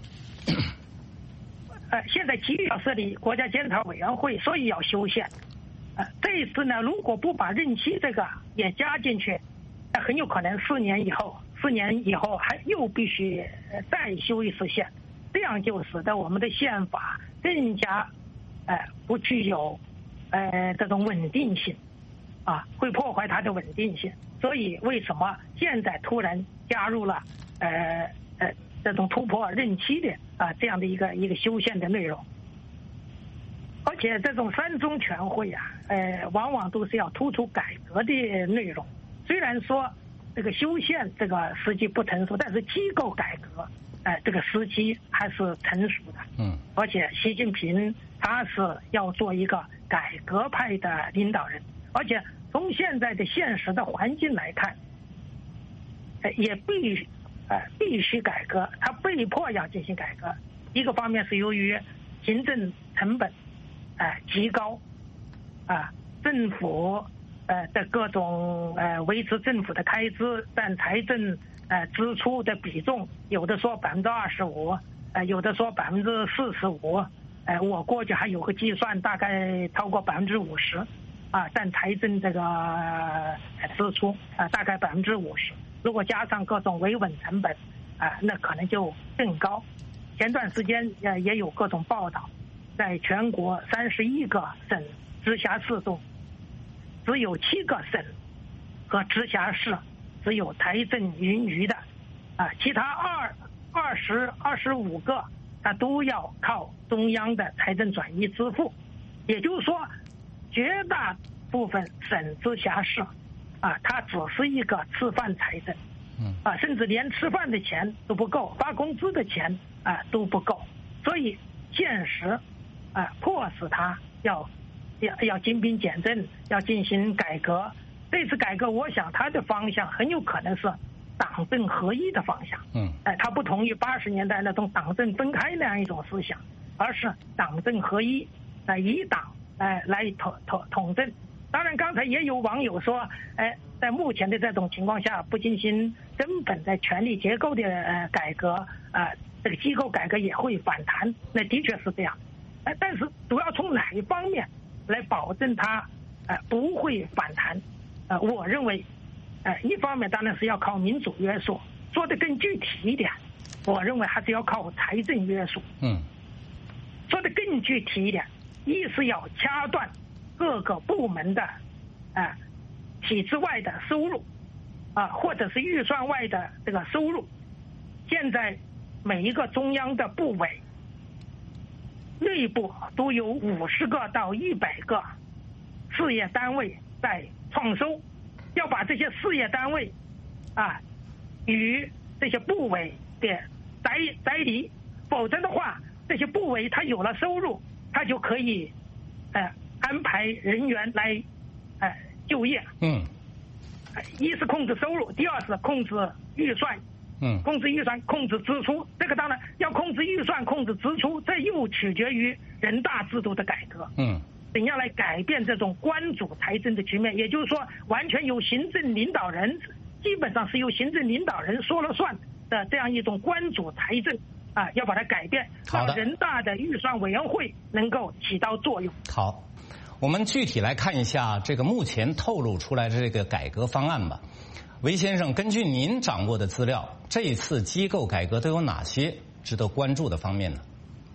呃，现在急于要设立国家监察委员会，所以要修宪。呃，这一次呢，如果不把任期这个也加进去，那很有可能四年以后，四年以后还又必须再修一次宪，这样就使得我们的宪法更加呃不具有呃这种稳定性，啊，会破坏它的稳定性。所以为什么现在突然加入了呃呃这种突破任期的啊这样的一个一个修宪的内容？而且这种三中全会啊，呃，往往都是要突出改革的内容。虽然说这个修宪这个时机不成熟，但是机构改革，呃，这个时机还是成熟的。 嗯。而且习近平他是要做一个改革派的领导人，而且从现在的现实的环境来看，呃，也必须呃必须改革，他被迫要进行改革。一个方面是由于行政成本。呃，极高，啊，政府呃的各种呃维持政府的开支占财政呃支出的比重，有的说百分之二十五，呃，有的说百分之四十五，呃，我过去还有个计算，大概超过百分之五十，啊，占财政这个支出啊，大概百分之五十。如果加上各种维稳成本，啊，那可能就更高。前段时间呃也有各种报道。在全国三十一个省直辖市中，只有七个省和直辖市只有财政盈余的，啊，其他二二十二十五个，它都要靠中央的财政转移支付。也就是说，绝大部分省直辖市，啊，它只是一个吃饭财政，啊，甚至连吃饭的钱都不够，发工资的钱啊都不够，所以现实。啊，迫使他要要要精兵简政，要进行改革。这次改革，我想他的方向很有可能是党政合一的方向。 嗯， 哎，他不同于八十年代那种党政分开那样一种思想，而是党政合一，啊，以党哎来统统统政。当然，刚才也有网友说，哎，在目前的这种情况下，不进行根本的权力结构的呃改革，啊，这个机构改革也会反弹。那的确是这样。但是主要从哪一方面来保证它呃不会反弹？呃，我认为，呃，一方面当然是要靠民主约束，说的更具体一点，我认为还是要靠财政约束。 嗯， 说的更具体一点，一是要掐断各个部门的啊、呃、体制外的收入啊、呃，或者是预算外的这个收入。现在每一个中央的部委。内部都有五十个到一百个事业单位在创收，要把这些事业单位啊与这些部委给摘摘离，否则的话，这些部委它有了收入，它就可以呃安排人员来呃就业。 嗯， 一是控制收入，第二是控制预算。 嗯， 控制预算，控制支出，这个当然要控制预算，控制支出，这又取决于人大制度的改革。 嗯， 怎样来改变这种官主财政的局面？也就是说，完全由行政领导人，基本上是由行政领导人说了算的这样一种官主财政啊，要把它改变，让人大的预算委员会能够起到作用。 好，我们具体来看一下这个目前透露出来的这个改革方案吧。韦先生，根据您掌握的资料，这一次机构改革都有哪些值得关注的方面呢？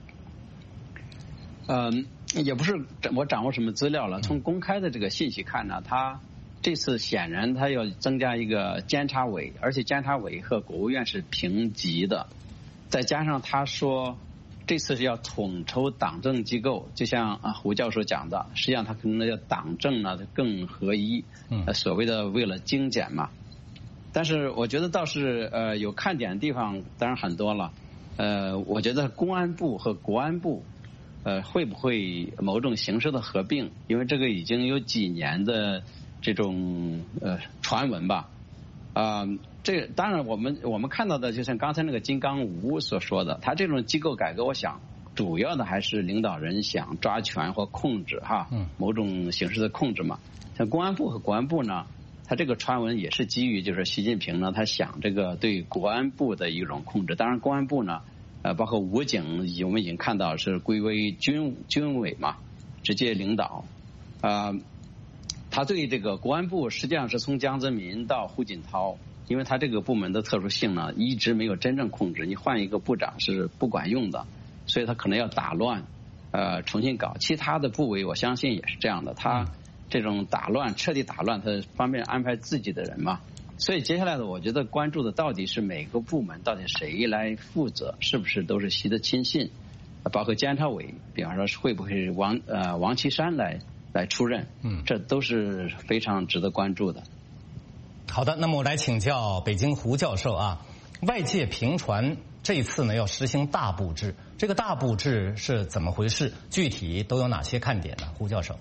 嗯，也不是我掌握什么资料了。从公开的这个信息看呢，他这次显然他要增加一个监察委，而且监察委和国务院是平级的，再加上他说这次是要统筹党政机构，就像啊胡教授讲的，实际上他可能要党政呢更合一，呃，所谓的为了精简嘛。但是我觉得倒是呃有看点的地方，当然很多了。 呃，我觉得公安部和国安部，呃，会不会某种形式的合并？因为这个已经有几年的这种呃传闻吧，啊、呃，这个当然我们我们看到的，就像刚才那个金刚吴所说的，他这种机构改革，我想主要的还是领导人想抓权或控制哈，某种形式的控制嘛。像公安部和国安部呢，他这个传闻也是基于就是习近平呢，他想这个对国安部的一种控制。当然，公安部呢，呃，包括武警，我们已经看到是归为军军委嘛，直接领导。啊、呃，他对这个国安部实际上是从江泽民到胡锦涛，因为他这个部门的特殊性呢，一直没有真正控制，你换一个部长是不管用的，所以他可能要打乱，呃，重新搞。其他的部委我相信也是这样的，他这种打乱彻底打乱，他方便安排自己的人嘛。所以接下来的我觉得关注的到底是每个部门到底谁来负责，是不是都是习的亲信，包括监察委，比方说会不会王呃王岐山来来出任，嗯，这都是非常值得关注的。 好的，那么我来请教北京胡教授啊，外界频传这次呢要实行大部制，这个大部制是怎么回事？具体都有哪些看点呢？胡教授。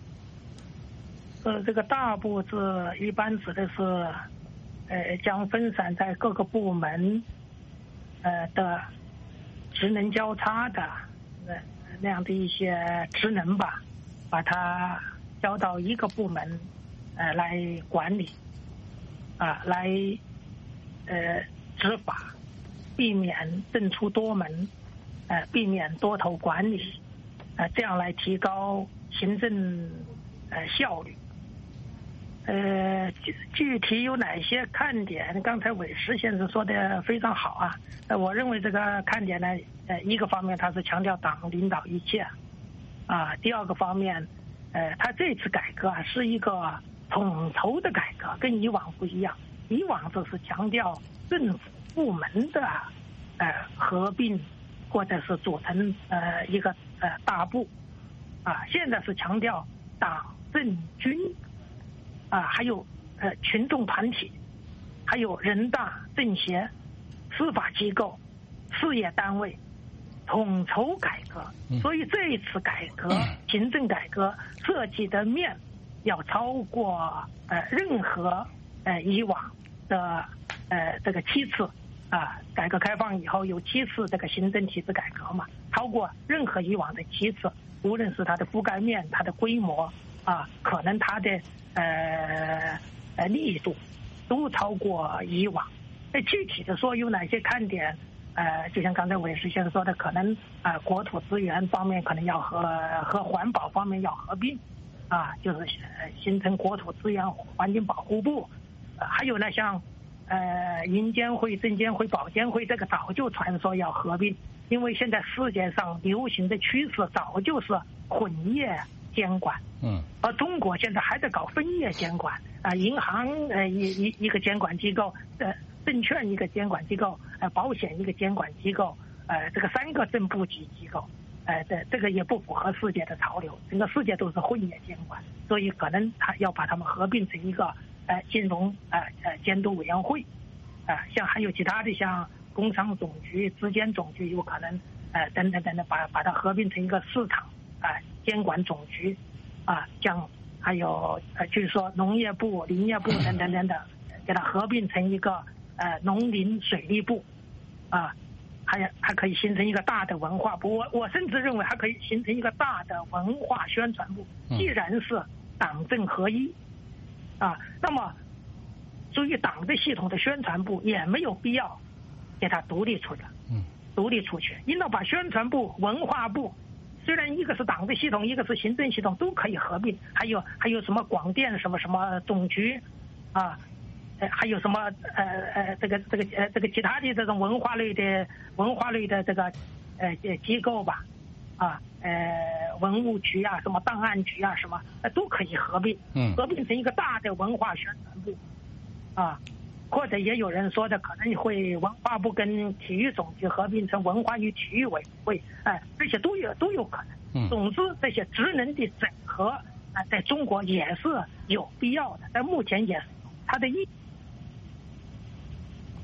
呃，这个大部制一般指的是，呃，将分散在各个部门，呃的职能交叉的呃那样的一些职能吧，把它交到一个部门，呃来管理，啊、呃，来呃执法，避免政出多门，呃，避免多头管理，呃，这样来提高行政呃效率。呃，具具体有哪些看点？刚才韦石先生说的非常好啊。呃，我认为这个看点呢，呃，一个方面它是强调党领导一切，啊，第二个方面，呃，他这次改革啊是一个统筹的改革，跟以往不一样。以往就是强调政府部门的呃合并，或者是组成呃一个呃大部，啊，现在是强调党政军。啊，还有呃群众团体，还有人大、政协、司法机构、事业单位，统筹改革。所以这一次改革，行政改革涉及的面要超过呃任何呃以往的呃这个七次啊，改革开放以后有七次这个行政体制改革嘛，超过任何以往的七次，无论是它的覆盖面、它的规模啊，可能它的呃呃力度都超过以往。那具体的说有哪些看点？呃，就像刚才韦石先生说的，可能啊、呃、国土资源方面可能要和和环保方面要合并，啊，就是形成国土资源环境保护部。呃、还有呢，像呃银监会、证监会、保监会，这个早就传说要合并，因为现在世界上流行的趋势早就是混业监管，嗯，而中国现在还在搞分业监管啊、呃，银行呃一一一个监管机构，呃，证券一个监管机构，呃，保险一个监管机构，呃，这个三个正部级机构，呃，这这个也不符合世界的潮流，整个世界都是混业监管，所以可能他要把它们合并成一个呃金融呃呃监督委员会，啊、呃，像还有其他的像工商总局、质监总局，有可能呃等等等等，把把它合并成一个市场啊。呃监管总局，啊，像还有呃，据说农业部、林业部等等等等，给它合并成一个呃农林水利部，啊，还还可以形成一个大的文化部。我我甚至认为还可以形成一个大的文化宣传部。既然是党政合一，啊，那么属于党的系统的宣传部也没有必要给它独立出来，嗯，独立出去，应当把宣传部、文化部。虽然一个是党的系统，一个是行政系统，都可以合并。还有还有什么广电什么什么总局，啊，呃，还有什么呃呃这个这个呃这个其他的这种文化类的文化类的这个呃机构吧，啊呃文物局啊，什么档案局啊，什么呃都可以合并，嗯，合并成一个大的文化宣传部，啊。或者也有人说的可能会文化部跟体育总局合并成文化与体育委员会，哎、呃，这些都有都有可能。嗯，总之这些职能的整合啊、呃，在中国也是有必要的，但目前也是它的意义。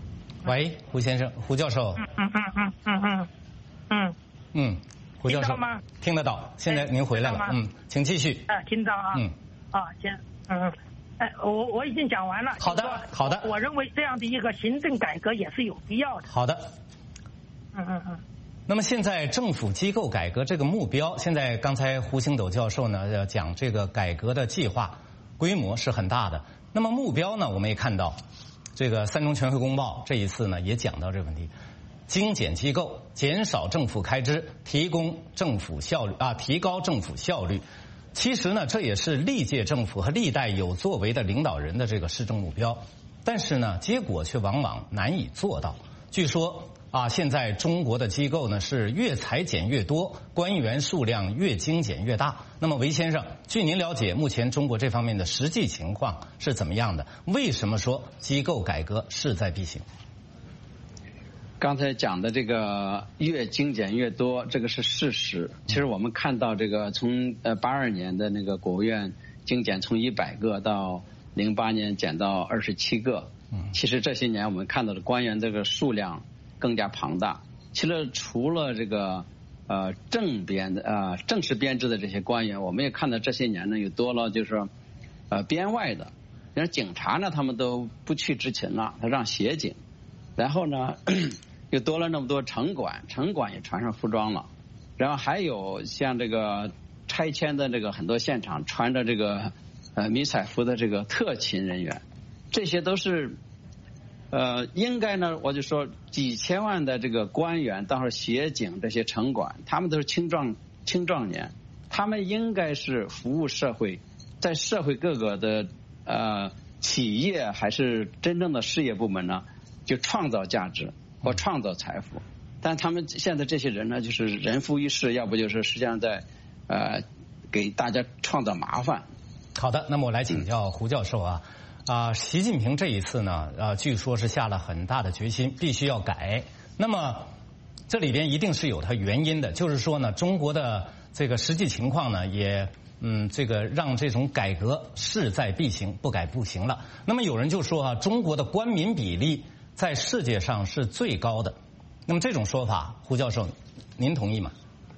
喂，胡先生，胡教授。 嗯嗯嗯嗯嗯嗯嗯嗯，胡教授。 听到吗？ 听得到。现在您回来了。嗯，请继续。 啊，听到啊。 嗯。 啊，行。嗯。哎，我我已经讲完了。 好的，好的。 我认为这样的一个行政改革也是有必要的。 好的。 嗯嗯嗯。 那么现在政府机构改革这个目标，现在刚才胡星斗教授呢要讲这个改革的计划规模是很大的。那么目标呢，我们也看到，这个三中全会公报这一次呢也讲到这个问题，精简机构，减少政府开支，提供政府效率啊，提高政府效率。其实呢，这也是历届政府和历代有作为的领导人的这个施政目标，但是呢，结果却往往难以做到。据说啊，现在中国的机构呢是越裁减越多，官员数量越精简越大。那么韦先生，据您了解，目前中国这方面的实际情况是怎么样的？为什么说机构改革势在必行？ 刚才讲的这个越精简越多，这个是事实。其实我们看到这个从呃八二年的那个国务院精简从一百个到零八年减到二十七个，其实这些年我们看到的官员这个数量更加庞大。其实除了这个呃正编的呃正式编制的这些官员，我们也看到这些年呢又多了就是说呃编外的，像警察呢他们都不去执勤了，他让协警，然后呢又多了那么多城管，城管也穿上服装了，然后还有像这个拆迁的这个很多现场穿着这个呃迷彩服的这个特勤人员，这些都是呃应该呢，我就说几千万的这个官员，到时候协警这些城管，他们都是青壮青壮年，他们应该是服务社会，在社会各个的呃企业还是真正的事业部门呢，就创造价值或创造财富。但他们现在这些人呢，就是人浮于事，要不就是实际上在呃给大家创造麻烦。 好的，那么我来请教胡教授啊，啊、呃，习近平这一次呢，呃，据说是下了很大的决心，必须要改。那么这里边一定是有它原因的，就是说呢，中国的这个实际情况呢，也嗯，这个让这种改革势在必行，不改不行了。那么有人就说啊，中国的官民比例在世界上是最高的。那么这种说法，胡教授，您同意吗？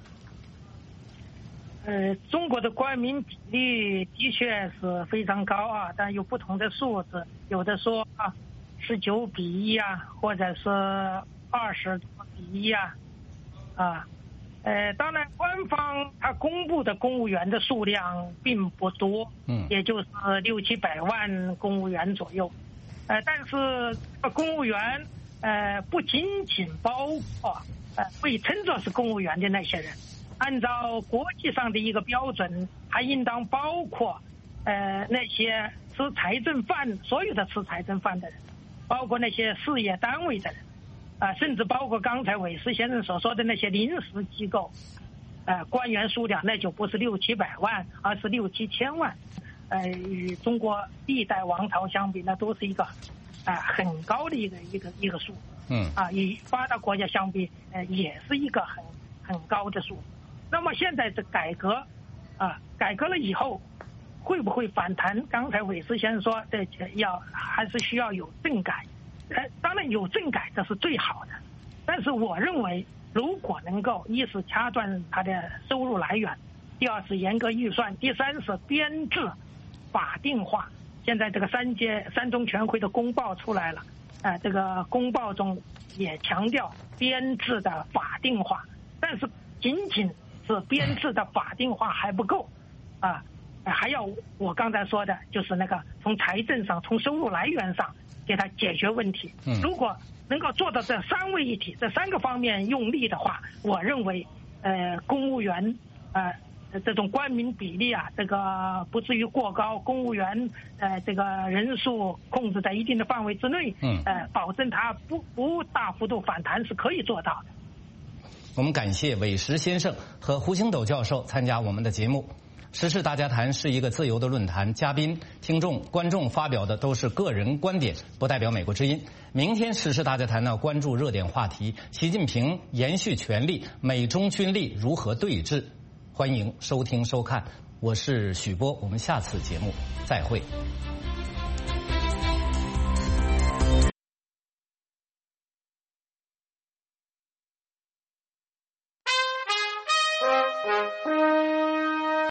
呃，中国的官民比例的确是非常高啊，但有不同的数字，有的说啊十九比一啊，或者是二十比一啊，啊，呃，当然官方它公布的公务员的数量并不多，嗯，也就是六七百万公务员左右，呃，但是公务员呃不仅仅包括呃被称作是公务员的那些人。按照国际上的一个标准，还应当包括呃那些吃财政饭，所有的吃财政饭的人，包括那些事业单位的人，啊、呃，甚至包括刚才韦斯先生所说的那些临时机构，呃，官员数量那就不是六七百万，而是六七千万，呃，与中国历代王朝相比，那都是一个啊、呃、很高的一个一个一个数，嗯，啊，与发达国家相比，呃，也是一个很很高的数。那么现在这改革啊，改革了以后会不会反弹？刚才韦斯先生说，这要还是需要有政改。呃，当然有政改这是最好的，但是我认为，如果能够一是掐断它的收入来源，第二是严格预算，第三是编制法定化。现在这个三届三中全会的公报出来了，呃，这个公报中也强调编制的法定化，但是仅仅是编制的法定化还不够啊，还要我刚才说的，就是那个从财政上、从收入来源上给它解决问题。如果能够做到这三位一体、这三个方面用力的话，我认为，呃，公务员呃这种官民比例啊，这个不至于过高，公务员呃这个人数控制在一定的范围之内，嗯，呃，保证它不不大幅度反弹是可以做到的。 我们感谢韦石先生和胡星斗教授参加我们的节目。时事大家谈是一个自由的论坛，嘉宾、听众、观众发表的都是个人观点，不代表美国之音。明天时事大家谈呢，关注热点话题：习近平延续权力，美中军力如何对峙？欢迎收听收看，我是许波，我们下次节目再会。